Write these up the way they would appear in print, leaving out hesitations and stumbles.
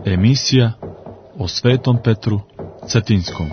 Emisija o Svetom Petru Cetinskom.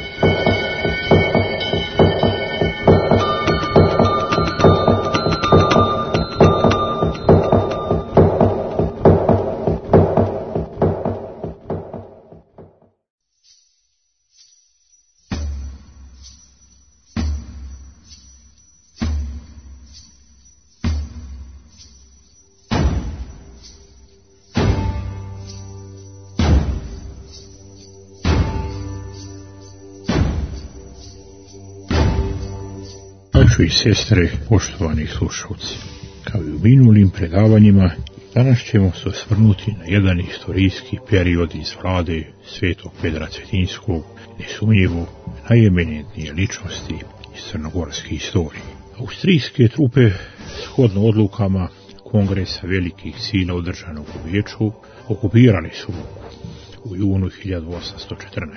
I sestre, poštovani slušalci, kao i u minulim predavanjima, danas ćemo se osvrnuti na jedan historijski period iz vlade Svetog Petra Cetinskog, nesumnjivo najeminentnije ličnosti iz crnogorske istorije. Austrijske trupe, shodno odlukama Kongresa velikih sila održanog u Beču, okupirali su Vuku u junu 1814.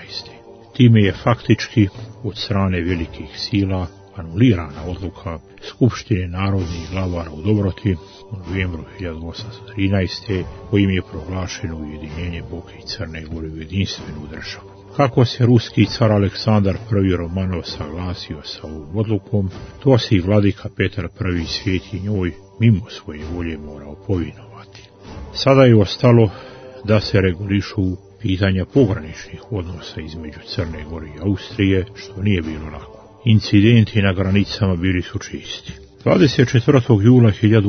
Time je faktički od strane velikih sila anulirana odluka Skupštine narodnih glavara u Dobroti u novembru 1813. kojim je proglašeno ujedinjenje Boke i Crne Gore u jedinstvenu državu. Kako se ruski car Aleksandar I Romanov saglasio sa ovom odlukom, to se i vladika Petar I Sveti njoj mimo svoje volje morao povinovati. Sada je ostalo da se regulišu pitanja pograničnih odnosa između Crne Gore i Austrije, što nije bilo lako. Incidenti na granicama bili su čisti. 24. jula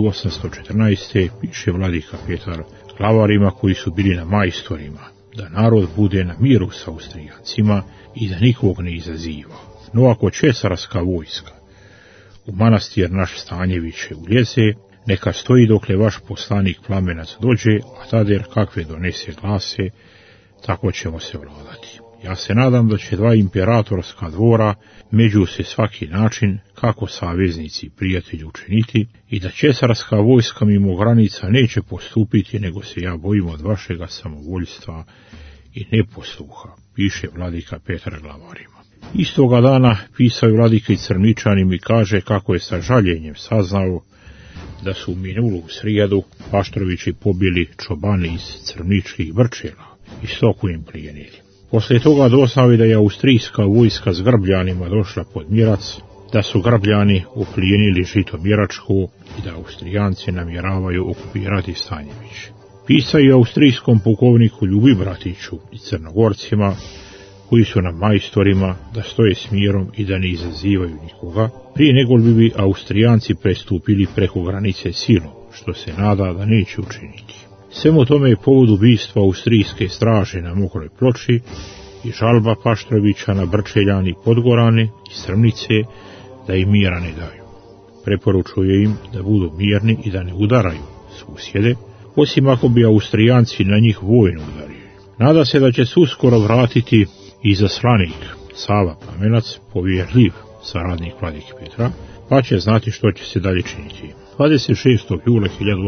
1814. piše vladika Petar glavarima koji su bili na majstorima, da narod bude na miru sa Austrijancima i da nikog ne izaziva. No ako cesarska vojska u manastir naš Stanjeviće uljeze, neka stoji dokle vaš poslanik Plamenac dođe, a tader kakve donese glase, tako ćemo se vladati. Ja se nadam da će dva imperatorska dvora među se svaki način, kako saveznici i prijatelji učiniti, i da cesarska vojska mimo granica neće postupiti, nego se ja bojim od vašega samovoljstva i neposluha, piše vladika Petar glavarima. Istoga dana pisao je vladika i Crničanim i kaže kako je sa žaljenjem saznao da su u minulu srijedu Paštrovići pobili čobani iz crničkih Brčela i stoku im plijenili. Poslije toga doznao je da je austrijska vojska s Grbljanima došla pod Mirac, da su Grbljani uplijenili Žitomiračku i da Austrijanci namjeravaju okupirati Stanjević. Pisao je austrijskom pukovniku Ljubi Bratiću i Crnogorcima, koji su na majstorima, da stoje s mirom i da ne izazivaju nikoga, prije nego bi Austrijanci prestupili preko granice silom, što se nada da neće učiniti. Svemu tome je povod ubistva austrijske straže na Mokroj Ploči i žalba Paštrovića na Brčeljan i Podgorane i Strmnice da im mira ne daju. Preporučuje im da budu mirni i da ne udaraju susjede, osim ako bi Austrijanci na njih vojno udarili. Nada se da će se uskoro vratiti i zaslanik Sava Plamenac, povjerljiv saradnik vladike Petra, pa će znati što će se dalje činiti. 26. jula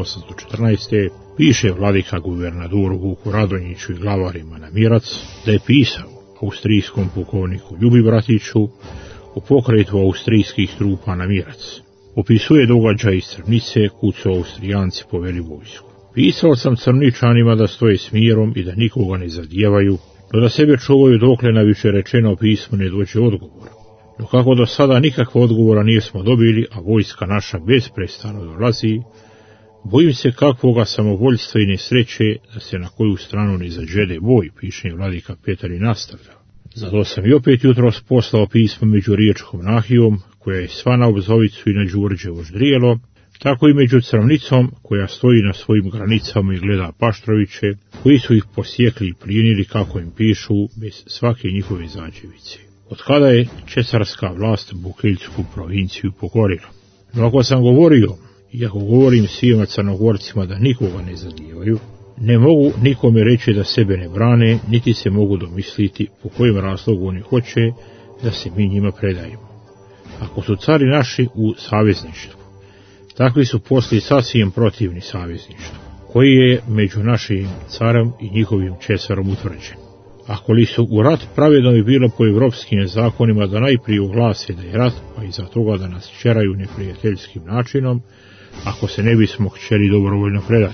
1814. piše vladika guvernadoru Vuku Radonjiću i glavarima na Mirac da je pisao austrijskom pukovniku Ljubi Bratiću u pokretu austrijskih trupa na Mirac. Opisuje događaj iz Crnice kud su Austrijanci poveli vojsku. Pisao sam Crničanima da stoje s mirom i da nikoga ne zadijevaju, no da sebe čuvaju dokle na više rečeno pismo ne dođe odgovor. No kako do sada nikakva odgovora nismo dobili, a vojska naša besprestano dolazi, bojim se kakvoga samovoljstva i nesreće da se na koju stranu ne zađede boj, piše vladika Petar i nastavlja. Zato sam i opet jutros poslao pismo među riječkom Nahijom, koja je sva na Obzovicu i na Đurđevo ždrijelo, tako i među Crvnicom, koja stoji na svojim granicama i gleda Paštroviće, koji su ih posjekli i plijenili, kako im pišu, bez svake njihove zađevice. Od kada je cesarska vlast Bukeljsku provinciju pokorila. No ako sam govorio, i ako govorim svima Crnogorcima da nikoga ne zadijevaju, ne mogu nikome reći da sebe ne brane, niti se mogu domisliti po kojem razlogu oni hoće da se mi njima predajemo. Ako su cari naši u savezništvu, takvi su poslije sasvim protivni savezništvu, koji je među našim carem i njihovim cesarom utvrđen. Ako li su u rat, pravedno bi bilo po evropskim zakonima da najprije oglase da je rat, pa iza toga da nas čeraju neprijateljskim načinom, ako se ne bismo htjeli dobrovoljno predati.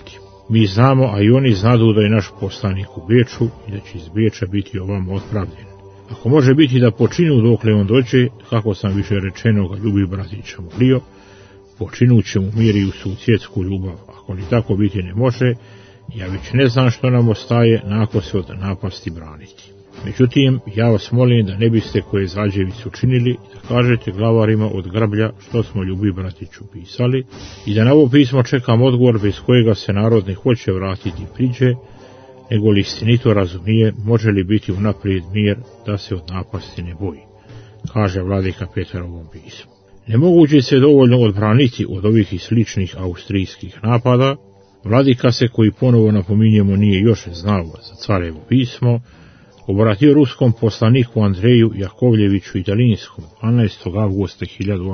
Mi znamo, a i oni znadu da je naš poslanik u Beču i da će iz Beča biti ovamo otpravljen. Ako može biti da počinu dokle on dođe, kako sam više rečeno ga ljubi bratića molio, počinut će mu mir i u sudsjedsku ljubav. Ako li tako biti ne može, ja već ne znam što nam ostaje nakon se od napasti braniti. Međutim, ja vas molim da ne biste koje zrađevicu činili, da kažete glavarima od Grablja što smo ljubi bratiću pisali i da na ovo pismo čekam odgovor bez kojega se narod ne hoće vratiti priđe, nego li istinito razumije može li biti unaprijed mir da se od napasti ne boji, kaže vladika Petar ovom pismu. Ne moguće se dovoljno odbraniti od ovih i sličnih austrijskih napada, vladika se, koji ponovo napominjemo nije još znao za carevo pismo, obratio ruskom poslaniku Andreju Jakovljeviću Italinskom 12. avgusta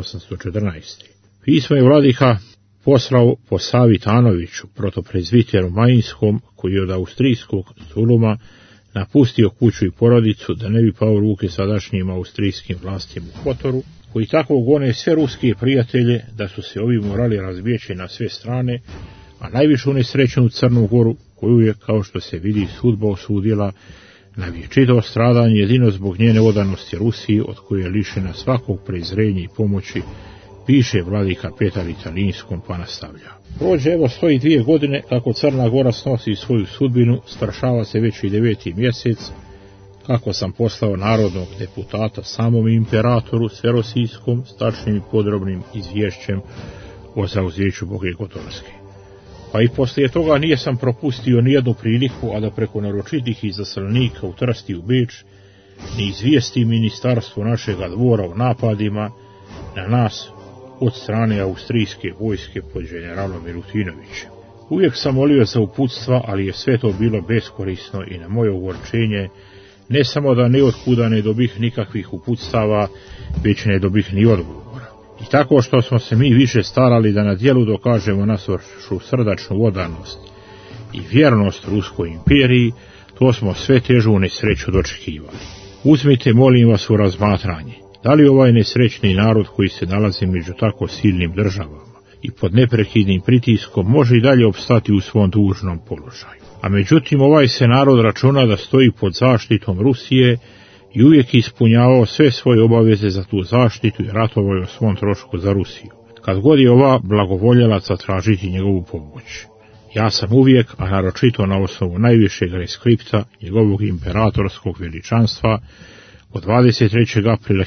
1814. Pismo je vladika poslao po Savi Tanoviću, protoprezviteru Majinskom, koji je od austrijskog zuluma napustio kuću i porodicu da ne bi pao u ruke sadašnjim austrijskim vlastima u Kotoru, koji tako gone sve ruske prijatelje da su se ovi morali razbijeći na sve strane, a najvišu nesrećnu Crnu Goru, koju je, kao što se vidi, sudba osudila na vječito stradanje jedino zbog njene odanosti Rusiji, od koje je lišena svakog prezrenja i pomoći, piše vladika Petar Italinskom, pa nastavlja. Prođe evo 102 godine kako Crna Gora snosi svoju sudbinu, strašava se već i 9. mjesec, kako sam poslao narodnog deputata samom imperatoru Sverosijskom s tačnim i podrobnim izvješćem o zauzeću Boge Kotorske. Pa i poslije toga nije sam propustio nijednu priliku, a da preko naročitih izaslanika u Trst i u Beč ne izvijesti ministarstvo našega dvora o napadima na nas od strane austrijske vojske pod generalom Milutinovićem. Uvijek sam molio za uputstva, ali je sve to bilo beskorisno i na moje ogorčenje ne samo da neotkuda ne dobih nikakvih uputstava, već ne dobih ni odgovora. I tako što smo se mi više starali da na djelu dokažemo našu srdačnu odanost i vjernost Ruskoj imperiji, to smo sve težu nesreću dočekivali. Uzmite, molim vas, u razmatranje, da li ovaj nesrećni narod koji se nalazi među tako silnim državama i pod neprekidnim pritiskom može i dalje opstati u svom dužnom položaju. A međutim, ovaj se narod računa da stoji pod zaštitom Rusije i uvijek ispunjavao sve svoje obaveze za tu zaštitu i ratovao je o svom trošku za Rusiju, kad god je ova blagovoljela zatražiti njegovu pomoć. Ja sam uvijek, a naročito na osnovu najvišeg reskripta njegovog imperatorskog veličanstva, od 23. aprila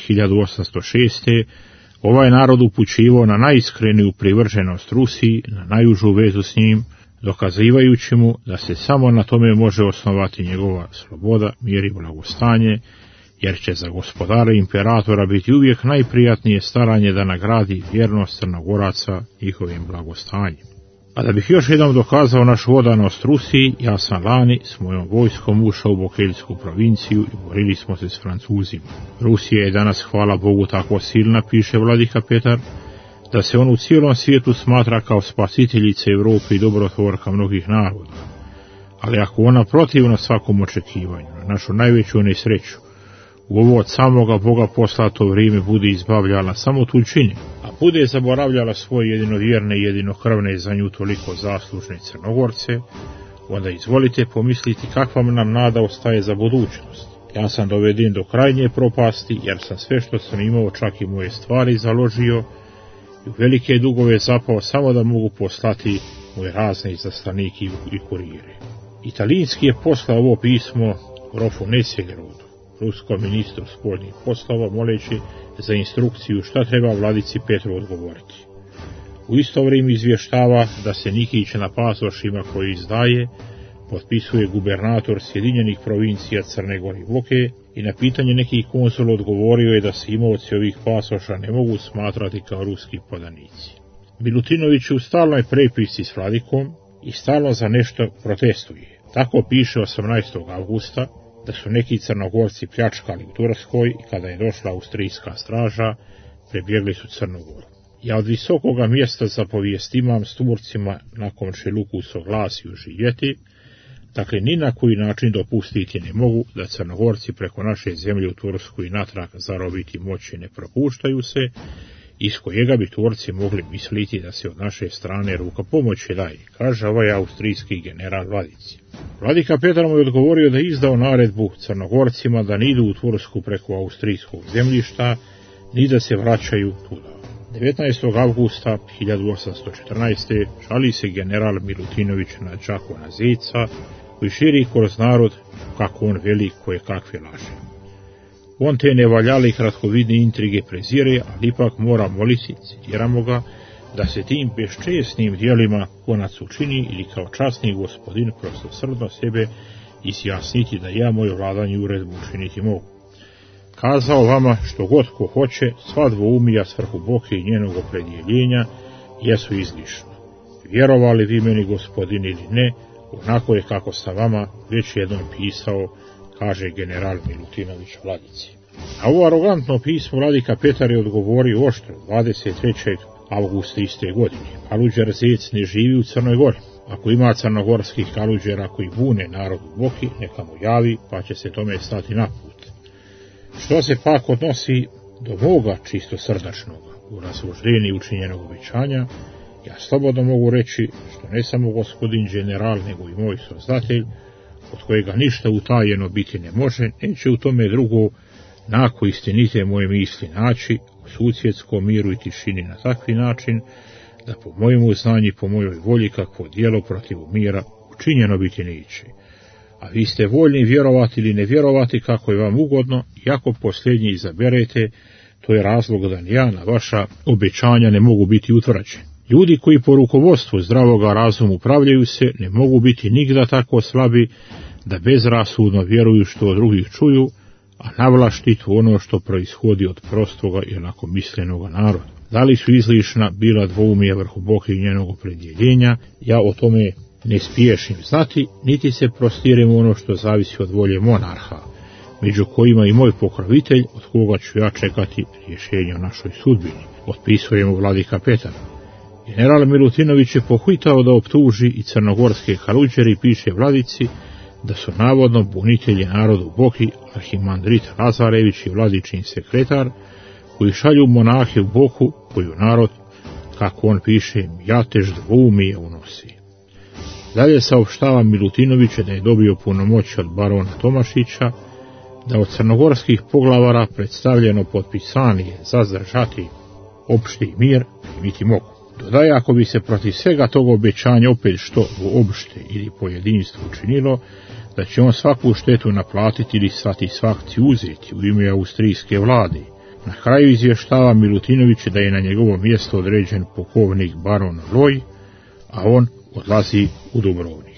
1806. ovaj narod upućivao na najiskreniju privrženost Rusiji, na najužu vezu s njim, dokazivajući mu da se samo na tome može osnovati njegova sloboda, mir i blagostanje, jer će za gospodara imperatora biti uvijek najprijatnije staranje da nagradi vjernost Crnogoraca njihovim blagostanjem. A da bih još jednom dokazao našu odanost Rusiji, ja sam lani s mojom vojskom ušao u Bokeljsku provinciju i borili smo se s Francuzima. Rusija je danas, hvala Bogu, tako silna, piše vladika Petar, da se on u cijelom svijetu smatra kao spasiteljica Evrope i dobrotvorka mnogih naroda. Ali ako ona protivno svakom očekivanju, na našu najveću nesreću, u ovo od samoga Boga poslato vrijeme bude izbavljala samo tuđini, a bude zaboravljala svoje jedinovjerne i jedinokrvne za nju toliko zaslužne Crnogorce, onda izvolite pomisliti kakva nam nada ostaje za budućnost. Ja sam doveden do krajnje propasti, jer sam sve što sam imao, čak i moje stvari, založio i u velike dugove zapao samo da mogu poslati moje razne izaslanike i kurire. Italijanski je poslao ovo pismo grofu Nesjegerodu, ruskom ministru spoljnih poslova, moleći za instrukciju šta treba vladici Petru odgovoriti. U isto vrijeme izvještava da se Nikić na pasošima koji izdaje potpisuje gubernator Sjedinjenih provincija Crne Gore i Boke i na pitanje nekih konzula odgovorio je da se imaoci ovih pasoša ne mogu smatrati kao ruski podanici. Milutinović u stalnoj prepisci s vladikom i stalno za nešto protestuje. Tako piše 18. avgusta da su neki Crnogorci pljačkali u Turskoj i kada je došla austrijska straža, prebjegli su Crnu Goru. Ja od visokoga mjesta zapovijest imam s Turcima nakon Šeluku soglasiju živjeti, dakle ni na koji način dopustiti ne mogu da Crnogorci preko naše zemlje u Tursku i natrag zarobiti moći ne propuštaju se iz kojega bi tvorci mogli misliti da se od naše strane ruka pomoći daje, kaže ovaj austrijski general Vladici. Vladika Petar mu je odgovorio da je izdao naredbu Crnogorcima da ne idu u Tursku preko austrijskog zemljišta, ni da se vraćaju tuda. 19. avgusta 1814. žali se general Milutinović na Đakona Zeca, koji širi kroz narod kako on veli koje kakve laže. On te nevaljale i kratkovidne intrige prezire, ali ipak mora moliti, citiramo ga, da se tim beščesnim dijelima konac učini ili kao časni gospodin prostosrdno sebe izjasniti da ja moju vladanje uredbu učiniti mogu. Kazao vama što god ko hoće, sva dvoumija svrhu Boke i njenog opredjeljenja jesu izlišna. Vjerovali vi meni gospodin ili ne, onako je kako sam vama već jednom pisao, kaže general Milutinović Vladici. Na ovo arogantno pismo Vladika Petar je odgovorio oštro 23. avgusta iste godine. Kaluđer Zec ne živi u Crnoj Gori. Ako ima crnogorskih kaluđera koji bune narod u Boki, neka mu javi, pa će se tome stati na put. Što se pak odnosi do moga čisto srdačnog u razloženju učinjenog obećanja, ja slobodno mogu reći što ne samo gospodin general, nego i moj sozdatelj, od kojega ništa utajeno biti ne može, neće u tome drugo nako istinite moje misli naći u susjedskom miru i tišini na takvi način, da po mojemu znanju i po mojoj volji kakvo djelo protiv mira učinjeno biti neće. A vi ste voljni vjerovati ili ne vjerovati kako je vam ugodno, i ako posljednji izaberete, to je razlog da ja na vaša obećanja ne mogu biti utvrđen. Ljudi koji po rukovodstvu zdravoga razumu upravljaju se, ne mogu biti nigda tako slabi da bezrasudno vjeruju što od drugih čuju, a navlaštitu ono što proishodi od prostoga i lakomislenoga naroda. Da li su izlišna bila dvoumija vrhu Boke i njenog opredjeljenja, ja o tome ne spiješim znati, niti se prostirem ono što zavisi od volje monarha, među kojima i moj pokrovitelj, od koga ću ja čekati rješenje o našoj sudbini, otpisuje mu Vladika Petar. General Milutinović je pohvitao da optuži i crnogorske kaluđere i piše Vladici da su navodno bunitelji narodu Boki arhimandrit Lazarević i vladičin sekretar, koji šalju monahe u Boku, koju narod, kako on piše, jatež dvoumije unosi. Dalje saopštava Milutinović da je dobio punomoći od barona Tomašića, da od crnogorskih poglavara predstavljeno potpisanje za zdržati opšti mir primiti mogu. Dodaje, ako bi se protiv svega tog obećanja opet što u opšte ili pojedinstvu učinilo, da će on svaku štetu naplatiti ili satisfakciju uzeti u ime austrijske vlade. Na kraju izvještava Milutinović da je na njegovo mjesto određen pukovnik baron Loj, a on odlazi u Dubrovnik.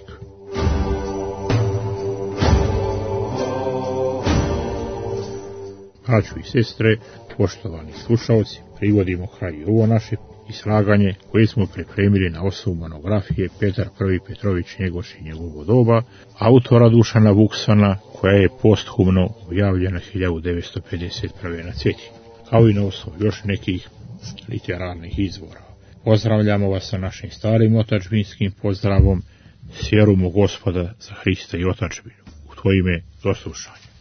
Braćo i sestre, poštovani slušalci, privodimo kraju ovo naše izlaganje koje smo pripremili na osnovu monografije Petar I. Petrović Njegoš i njegovo doba, autora Dušana Vuksana, koja je posthumno objavljena 1951. na Cetinju, kao i na osnovu još nekih literarnih izvora. Pozdravljamo vas sa našim starim otadžbinskim pozdravom, s vjerom u Gospoda za Hrista i otadžbinu. U tvoje ime do slušanja.